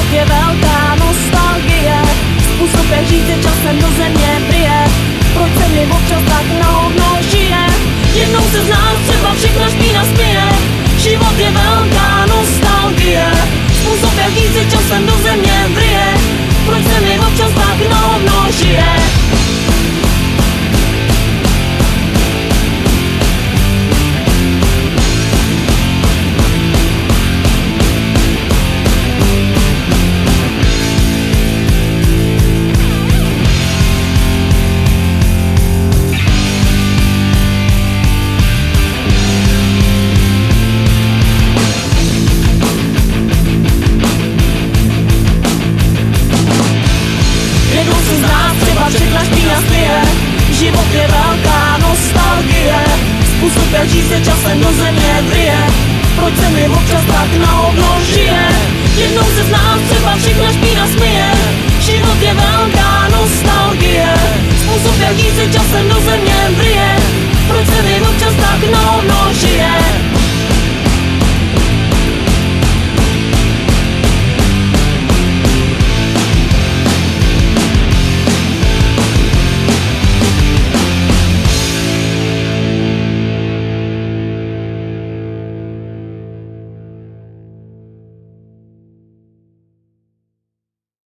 Život je velká nostalgie, způsob jak žít se časem do země vrije. Proč se mi občas tak na hovno žije? Jednou se z nás třeba všechna špína směje. Život je velká nostalgie, způsob jak žít se časem do země vrije. Proč se mi občas tak na hovno žije? Všechna špína směje. Život je velká nostalgie, způsob jak žít se časem do země vrije. Proč se mi občas tak na hovno žije? Jednou se z nás třeba všechna špína směje. Život je velká nostalgie, způsob jak žít se časem do země vrije. Proč se mi občas tak na hovno žije?